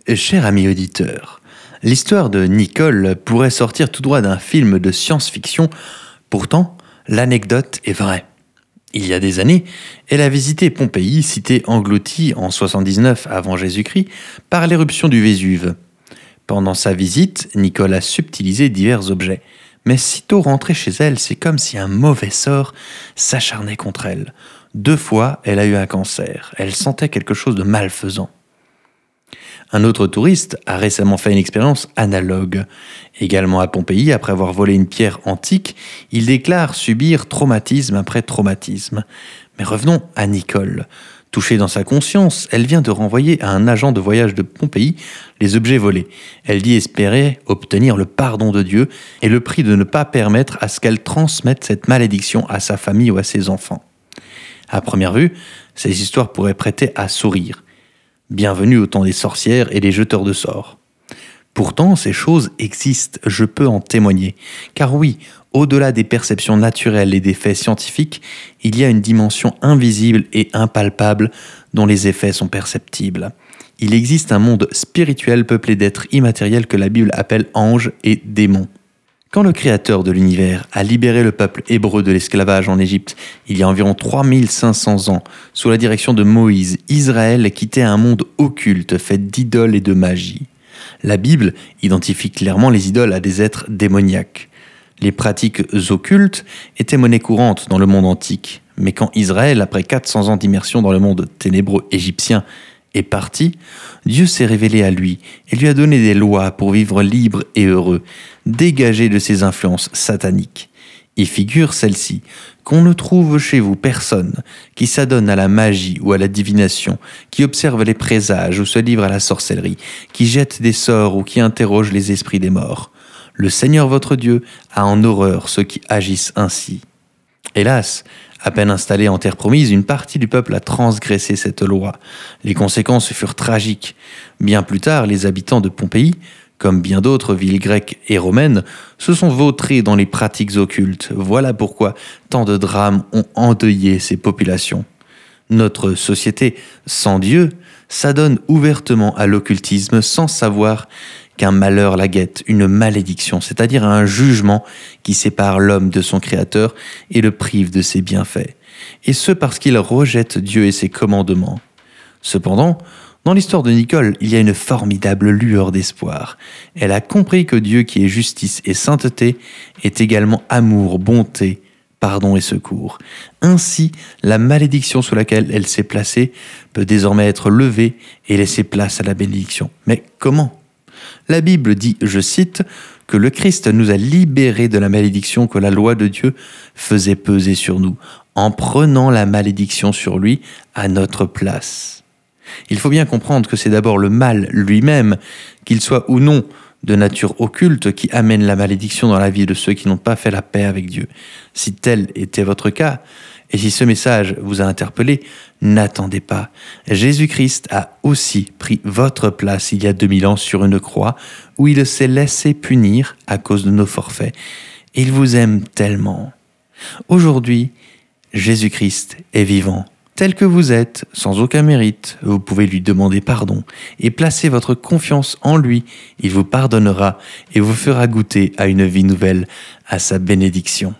Cher ami auditeur, l'histoire de Nicole pourrait sortir tout droit d'un film de science-fiction, pourtant l'anecdote est vraie. Il y a des années, elle a visité Pompéi, cité engloutie en 79 avant Jésus-Christ par l'éruption du Vésuve. Pendant sa visite, Nicole a subtilisé divers objets, mais sitôt rentrée chez elle, c'est comme si un mauvais sort s'acharnait contre elle. 2 fois, elle a eu un cancer. Elle sentait quelque chose de malfaisant. Un autre touriste a récemment fait une expérience analogue. Également à Pompéi, après avoir volé une pierre antique, il déclare subir traumatisme après traumatisme. Mais revenons à Nicole. Touchée dans sa conscience, elle vient de renvoyer à un agent de voyage de Pompéi les objets volés. Elle dit espérer obtenir le pardon de Dieu et le prix de ne pas permettre à ce qu'elle transmette cette malédiction à sa famille ou à ses enfants. À première vue, ces histoires pourraient prêter à sourire. Bienvenue au temps des sorcières et des jeteurs de sorts. Pourtant, ces choses existent, je peux en témoigner. Car oui, au-delà des perceptions naturelles et des faits scientifiques, il y a une dimension invisible et impalpable dont les effets sont perceptibles. Il existe un monde spirituel peuplé d'êtres immatériels que la Bible appelle anges et démons. Quand le Créateur de l'univers a libéré le peuple hébreu de l'esclavage en Égypte, il y a environ 3500 ans, sous la direction de Moïse, Israël quittait un monde occulte fait d'idoles et de magie. La Bible identifie clairement les idoles à des êtres démoniaques. Les pratiques occultes étaient monnaie courante dans le monde antique, mais quand Israël, après 400 ans d'immersion dans le monde ténébreux égyptien, est parti, Dieu s'est révélé à lui et lui a donné des lois pour vivre libre et heureux, dégagé de ses influences sataniques. Y figure celle-ci, qu'on ne trouve chez vous personne qui s'adonne à la magie ou à la divination, qui observe les présages ou se livre à la sorcellerie, qui jette des sorts ou qui interroge les esprits des morts. Le Seigneur votre Dieu a en horreur ceux qui agissent ainsi. Hélas, à peine installée en terre promise, une partie du peuple a transgressé cette loi. Les conséquences furent tragiques. Bien plus tard, les habitants de Pompéi, comme bien d'autres villes grecques et romaines, se sont vautrés dans les pratiques occultes. Voilà pourquoi tant de drames ont endeuillé ces populations. Notre société, sans Dieu, s'adonne ouvertement à l'occultisme sans savoir qu'un malheur la guette, une malédiction, c'est-à-dire un jugement qui sépare l'homme de son Créateur et le prive de ses bienfaits. Et ce parce qu'il rejette Dieu et ses commandements. Cependant, dans l'histoire de Nicole, il y a une formidable lueur d'espoir. Elle a compris que Dieu qui est justice et sainteté est également amour, bonté, pardon et secours. Ainsi, la malédiction sous laquelle elle s'est placée peut désormais être levée et laisser place à la bénédiction. Mais comment ? La Bible dit, je cite, que le Christ nous a libérés de la malédiction que la loi de Dieu faisait peser sur nous, en prenant la malédiction sur lui à notre place. Il faut bien comprendre que c'est d'abord le mal lui-même, qu'il soit ou non de nature occulte, qui amène la malédiction dans la vie de ceux qui n'ont pas fait la paix avec Dieu. Si tel était votre cas, et si ce message vous a interpellé, n'attendez pas. Jésus-Christ a aussi pris votre place il y a 2000 ans sur une croix où il s'est laissé punir à cause de nos forfaits. Il vous aime tellement. Aujourd'hui, Jésus-Christ est vivant. Tel que vous êtes, sans aucun mérite, vous pouvez lui demander pardon et placer votre confiance en lui. Il vous pardonnera et vous fera goûter à une vie nouvelle, à sa bénédiction.